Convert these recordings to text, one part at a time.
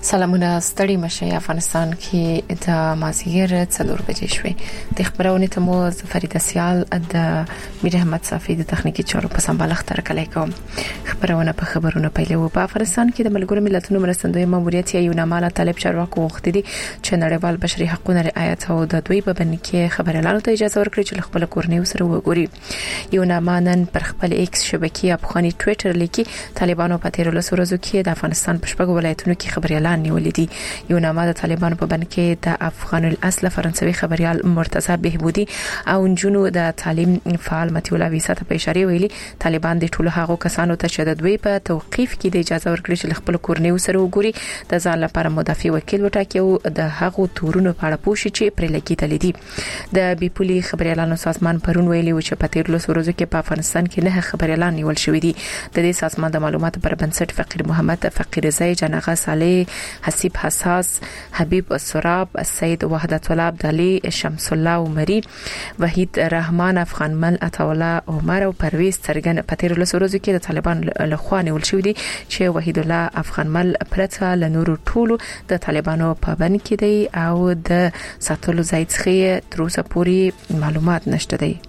سلامونه ستړي مشه افغانستان کې د مازیګر 4 بجې شوې د خبرونه ته مو فرید سیال د میر احمد صافي د تخنیکی چارو په سمبالښت تر کله کوم خبرونه پیلو په افغانستان کې د ملګرو ملتونو مرستندوی ماموریت یو نامه طالب چارواکو وغوښتي دي چې نړیوال بشري حقوقو رعایت او د دوی په بند کې خبرلانو ته اجازه ورکړي چې خپل کورنۍ سره وګوري یو نامه نن پر خپل ایکس شبکې افغاني ټوئیټر لیکي طالبانو په 13 ورځو کې د افغانستان په شپږ ولایتونو کې خبرلان نیولې دي یو نامه د طالبانو په بند کې د افغان الاصل فرانسوي خبريال مرتضی بهبودي او جنو د تعلیم فعال متي الله ویساته په اشاره ویلي طالبان د ټولو هغو کسانو ته چې د دوی په توقيف کې د اجازه ورکړي چې خپل کورنۍ سره وګوري د ځان لپاره مدافع وکیل وټاکي او د هغو تورونو په اړه پوښتنه چې پر لګیدلې دي د بیپولي خبريالانو سازمان پرون ویلي و چې په 13 ورځو کې په افغانستان کې نه خبريالان نیول شوې دي د دې سازمان د معلوماتو پر بنسټ فقیر محمد فقیر زئی جناغه صالح حسیب حساس حبیب سراب سید وحدت الله عبدالي شمس الله عمري وحید رحمان افغان مل عطاوله عمر او پرویز سرګن په 13 ورځو کې د طالبان له خوا نیول شوې دي چې وحید الله افغان مل پرته له نورو ټولو د طالبانو په بند کې دی او د ساتلو ځای څخه تر اوسه پورې معلومات نشته دی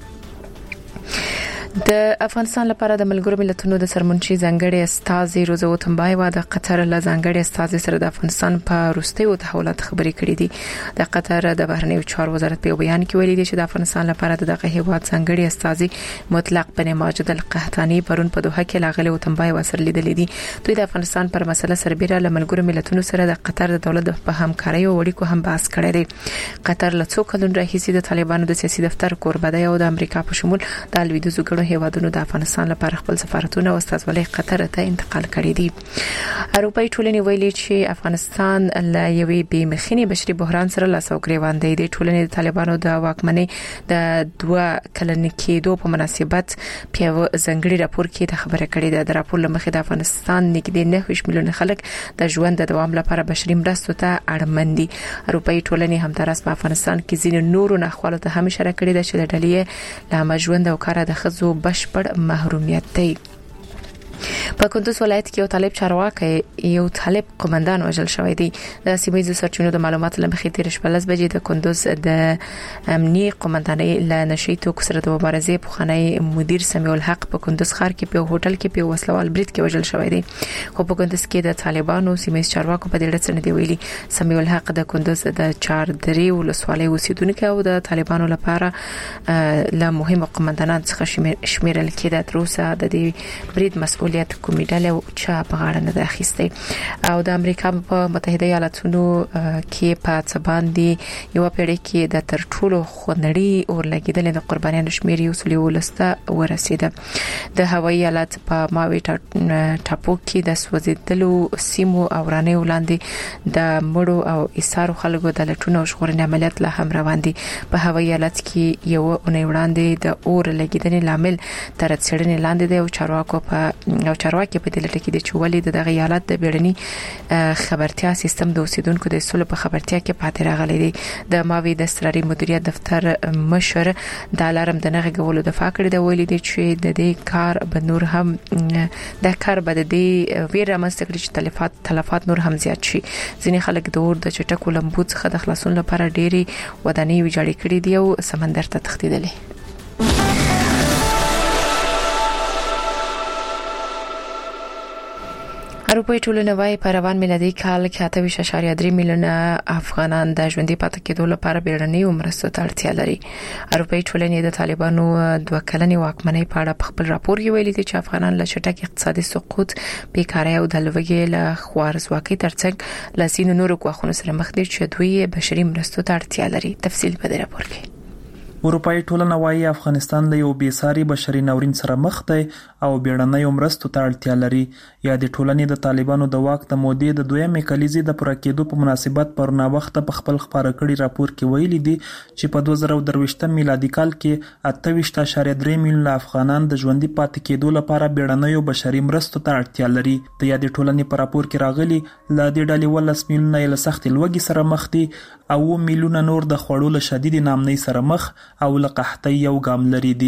د افغانستان لپاره د ملګرو ملتونو د سرمنشي ځنګړي استاذ روزو تنبايوا د قطر له ځنګړي استاذ سره د افغانستان په روستي او تحولات خبرې کړې دي د قطر د بهرنیو چارو وزارت په بیان کې ویلي دي چې د افغانستان لپاره دغه هیواد ځنګړي استاذ مطلق بن ماجد القحطاني پرون په دوحه کې لاغلي او تنبايوا سره لیدلې دي دوی د افغانستان پر مسله سربېره له ملګرو ملتونو سره د قطر د دولت په همکارۍ او اړیکو هم بحث کړی دی قطر له څو کلونو راهیسې د طالبانو د سیاسي دفتر کوربه دی او د امریکا په شمول د لویدیځو ګڼو هیوادونو د افغانستان لپاره خپل سفارتونه او استازولۍ قطر ته انتقال کړي دي اروپאי ټولنې ویلي چې افغانستان له یوې بې مخینی بشري بحران سره لاس او ګریوان دی د ټولنې د طالبانو د واکمنۍ د 2 کلن کېدو په مناسبت په ځنګړي راپور کې د خبره کړې ده د راپور لمخې د افغانستان نږدې 9 میلیون خلک د ژوند د دوام لپاره بشري مرستو ته اړمن دي اروپאי ټولنې همدارس په افغانستان کې ځینې نورو ناخوالو ته هم اشاره کړې ده چې د ډلې له ژوند او کار د خزو بشپړ محرومیت دی په کندوز ولایت کې یو طالب چارواکي یو طالب قومندان وژل شوی دی د سیمایي سرچینو د معلوماتو لمخې 13 بجې د کندوز د امنی قومندانۍ له نشیتو سره د مبارزې پخوانی مدیر سمیع الحق په کندوز ښار کې په هوټل کې په وسلوال برید کې وژل شوی دی خو په کندوز کې د طالبانو سیمایي چارواکو په دې اړه څه ویلي سمیع الحق د کندوز د 4 ولسوالۍ اوسیدونکو او د طالبانو لپاره له مهمه قومندانان څخه شمیرل کېده تر اوسه د دې برید مسؤلیت کومې ډلې چا په غاړه نه اخیسته او د امریکا په متحده ایالاتونو کې په څبان دي یو پیړۍ کې د تر ټولو خونړي اور لګیدل د قربانیانو شمیر یو سل ولسته ورسېده د هوایي حالت په ماوي ټاپو کې د سوځیدلو سیمو او رانه ولاندې د مړو او ایثارو خلکو د لټونو او ژغورنې عملیات لا هم روان دي په هوایي حالت کې یو اونۍ وړاندې د اور لګیدنې لامل تر څېړنې لاندې دی او چارواکي په دې لټه کې د چولې د دغه حالت د بیړني خبرتیا سیستم د اوسیدونکو د سولې په خبرتیا کې پاتې راغلي دي د ماوي د استراري مدیریت دفتر مشر د الارم د نغې غولو دفاع کړی دی ویلي دي چې د دې کار به نور هم د کار به د دې ویره مستقلی چې تلفات نور هم زیات شي ځینې خلک د اور د چټکو لمبو څخه د خلاصون لپاره ډېری ودانۍ ویجاړې کړې دي او سمندر ته تښتېدلې اروپאי ټولنه وايي په روان میلادي کال کې 8.3 میلیونه افغانان د ژوندۍ پاتې کېدو لپاره بیړنۍ مرستو ته اړتیا لري اروپאי ټولنې د طالبانو 2 کلنې واکمنۍ په اړه خپل راپور کې ویلي چې افغانان له چټک اقتصادي سقوط بیکارۍ او د لوږې له خوارزواکۍ ترڅنګ لاسینو نورو غوښنو سره مخ دي چې دوی بشري مرستو ته اړتیا لري تفصیل په دې راپور کې اروپאי ټولنه وايي افغانستان له یو بیساري بشري ناورین سره مخ دی او بیړنۍ مرستو ته اړتیا لري یا د ټولنې د طالبانو د واک د مودې د 2 کلیزې د پوره کېدو په مناسبت پر ناوخته په خپل خبره کړي راپور کې ویلي دي چې په 2023 میلادي کال کې 28.3 میلیون افغانان د ژوندۍ پاتې کېدو لپاره بیړنۍ بشري مرستو ته اړتیا لري د یاد ټولنې په راپور کې راغلي ل دې ډلې 10 میلیونه له سخت لوږې سره مخ دي او 1 میلیونه نور د خوړو له شدید نامنۍ سره مخ او له قحطۍ یو ګام لري دي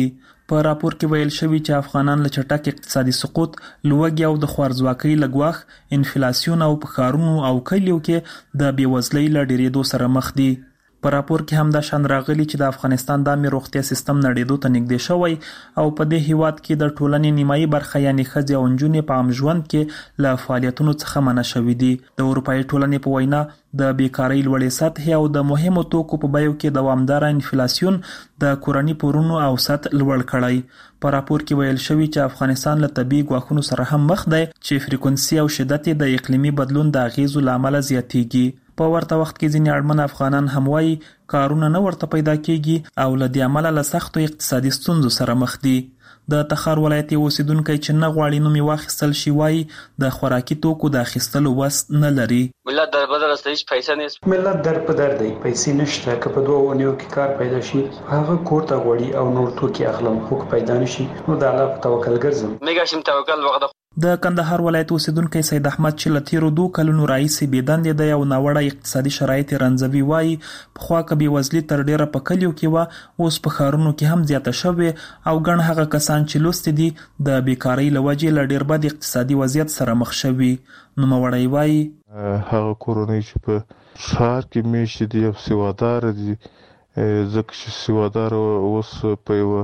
په راپور کې ویل شوی چې افغانان له چټک اقتصادي سقوط، لوږې او د خوارځواکۍ له ګواښ، انفلاسیون او په ښارونو او کلیو کې د بېوزلۍ له ډېرېدو سره مخ دي. په راپور کې هم دا شان راغلي چې د افغانستان د عامه روغتیا سیستم نړېدو ته نږدې شوی او په دې هیواد کې د ټولنې نیمایي برخه یعنې ښځې او نجونې په عام ژوند کې له فعالیتونو څخه منع شوي دي. د اروپایي ټولنې په وینا د بیکارۍ لوړې سطحې او د مهمو توکو په بیو کې دوامداره انفلاسیون د کورني پورونو اوسط لوړ کړی. په راپور کې ویل شوی چې افغانستان له طبي ګواښونو سره هم مخ دی چې فریکونسي او شدت د اقلیمي بدلون د اغیزو له امله زیاتیږي. په ورته وخت کې ځینې اړمن افغانان هم وایي کارونه نه ورته پیدا کیږي او له دې امله له سختو اقتصادي ستونزو سره مخ دي. د تخار ولایت اوسیدونکي چې نه غواړي نوم یې واخیستل شي وایي د خوراکي توکو د اخیستلو وس نه لري. ملت در بدر است هیڅ پیسې نه، ملت در په در دی، پیسې نشته. که په 2 اونیو کې کار پیدا شي هغه کور ته غوړي او نور توکي اخلم، خو پیدا نشي نو د الله په توکل ګرځم. میګاشم توکل وغه. د کندهار ولایت اوسیدونکي سید احمد چې له تیرو 2 کلونو راهیسې بېدندې دی او ناوړه اقتصادي شرایط رنځوي وایي پخوا که بېوزلي تر ډېره په کلیو کې وه، اوس په ښارونو کې هم زیاته شوې او ګڼ هغه کسان چې لوستي دي د بیکارۍ له وجې له ډېر بد اقتصادي وضعیت سره مخ شوي. نوموړی وایي هغه کورنۍ چې په ښار کې میشتې دي او سواداره دي، ځکه چې سواداره اوس په یوه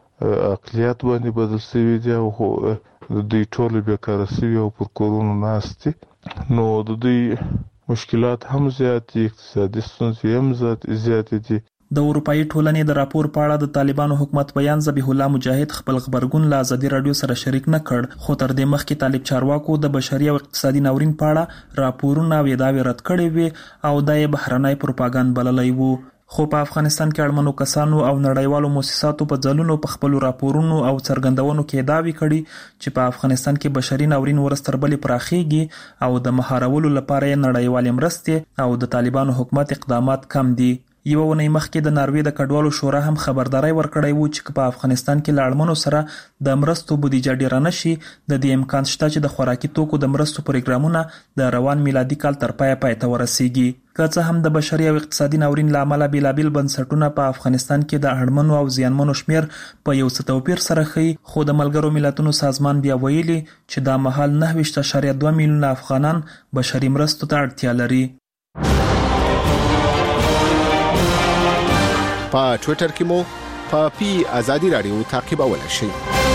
اقلیت باندې بدل شوي دي او د دوی ټول بیکاره شوي او پر کورونو ناست دي، نو د دوی مشکلات هم زیات دي، اقتصادي ستونزې هم زیاتې دي. د اروپایي ټولنې د راپور په اړه د طالبانو حکومت بیان ذبیح الله مجاهد خپل خبرګون له ازادي راډیو سره شریک نه کړ، خو تر دې مخکې طالب چارواکو د بشري او اقتصادي ناورین په اړه راپورونه او ادعاوې رد کړې وې او دا یې بهرنی پروپاګاندا بللی وو. خو په افغانستان کې اړمنو کسانو او نړیوالو مؤسساتو په ځلونو په خپلو راپورونو او څرګندونو کې ادعاوې کړي چې په افغانستان کې بشري ناورین ورځ تر بلې پراخیږي او د مهارولو لپاره یې نړیوالې مرستې او د طالبانو حکومت اقدامات کم دي. یوه اونۍ مخکې د ناروې د کډوالو شورا هم خبرداری ورکړی و چې په افغانستان کې له اړمنو سره د مرستو بودیجه ډیره نشي، د دې امکان شته چې د خوراکي توکو د مرستو پروګرامونه د روان میلادي کال تر پای ته ورسیږي. که څه هم د بشري او اقتصادي ناورین له امله بېلابېل بنسټونه په افغانستان کې د اړمنو او زیانمنو شمیر په یو څه توپیر سره ښیي، خو د ملګرو ملتونو سازمان بیا ویلي چې دا مهال 9.2 میلیونه افغانان بشري مرستو ته اړتیا لري. په ټوئیټر کې مو په ازادي راډیو تعقیبولای شئ.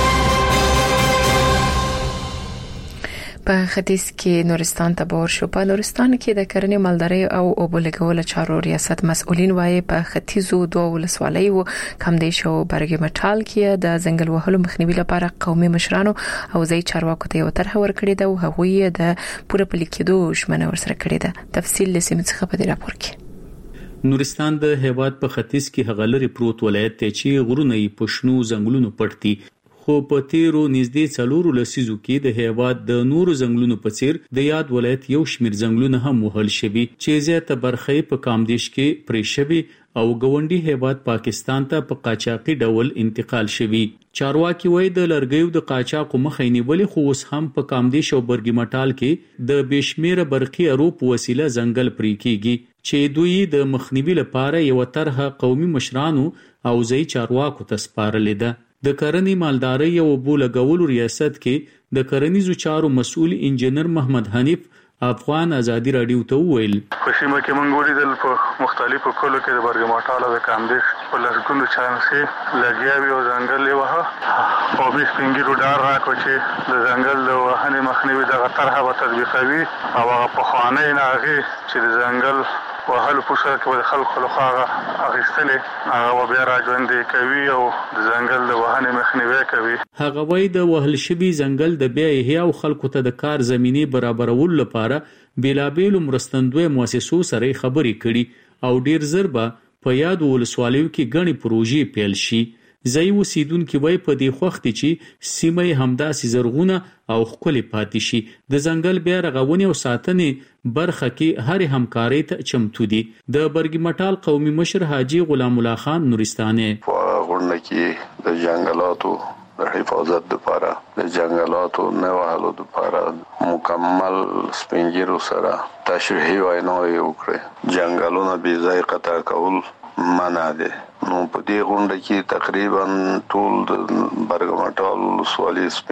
په ختیځ کې نورستان ته بور شو. په نورستان کې د کرنې، مالدارۍ او اوبو لګولو چارو ریاست مسؤلین وایي په ختیځو 2 ولسوالیو کمدیش او برګ مټال کې د ځنګل وهلو مخنیوي لپاره قومي مشرانو او ځای چارواکو ته یو طرح ورکړې ده او هغوی د پوره پلي کېدو ژمنه ورسره کړې ده. تفصیل لسمه څخه په دې راپور کې. نورستان د هیواد په ختیځ کې هغه لري پروت ولایت ته چې غرونه یې په شنو ځنګلونو پټ دي، خو په تیرو نږدې 4 لسیزو کې د هیواد د نورو ځنګلونو په څیر د یاد ولایت یو شمیر ځنګلونه هم وهل شوي چې زیاته برخه په کامدیش کې پرې شوي او ګاونډي هیواد پاکستان ته په قاچاقي ډول انتقال شوي. چارواکي وایي د لرګیو د قاچاقو مخه نیولې، خو اوس هم په کامدیش او برګ مټال کې د بشمیره برقي ارو په وسیله ځنګل پرې کیږي چې دوی د مخنیوي لپاره یو طرح قومي مشرانو او ځای چارواکو ته سپارلې ده. د کرنې، مالدارۍ او اوبو لګولو ریاست کې د کرنیزو چارو مسؤل انجنیر محمد حنیف افغان ازادي راډیو ته وویل په سیمه کې موږ ولیدل په مختلفو کلو کې د برګ مټال او د کامدیش په لږګونو چانسي لګیاوي او ځنګل یې وه او به سپینګیرو ډار راکړو چې د ځنګل د وهنې مخنیوي دغه طرحه به تطبیقوي او هغه پخوانۍ ناغې چې د ځنګل وهلو په سره کې د خلکو لخوا اخیستلې هغه بیا راژوندې کوي او د ځنګل د وهنې مخنیوی کوي. هغه وایي د وهل شوي ځنګل د بیا احیا او خلکو ته د کار زمینې برابرولو لپاره بیلابېلو مرستندوی مؤسسو سره خبرې کړي او ډیر زر به په یاد ولسوالیو کې غني پروژې پیل شي. ځای اوسیدونکي وایي په دې وخت چې سیمه همداسې زرغونه او ښکلې پاتې شي، د ځنګل بیا رغونې او ساتنې برخه کې هر همکارۍ ته چمتو دي. د برګ مټال قومي مشر حاجی غلام الله خان نورستاني په غونډه کې د جنگلاتو د حفاظت لپاره د جنگلاتو نه وهلو لپاره مکمل سپینګیرو سره تشریحي ویناوې وکړې. جنگلونه بې ځای قطع کول منع دي. نو په دې غونډه کې تقریبا ټول د برګمټال ولسوالۍ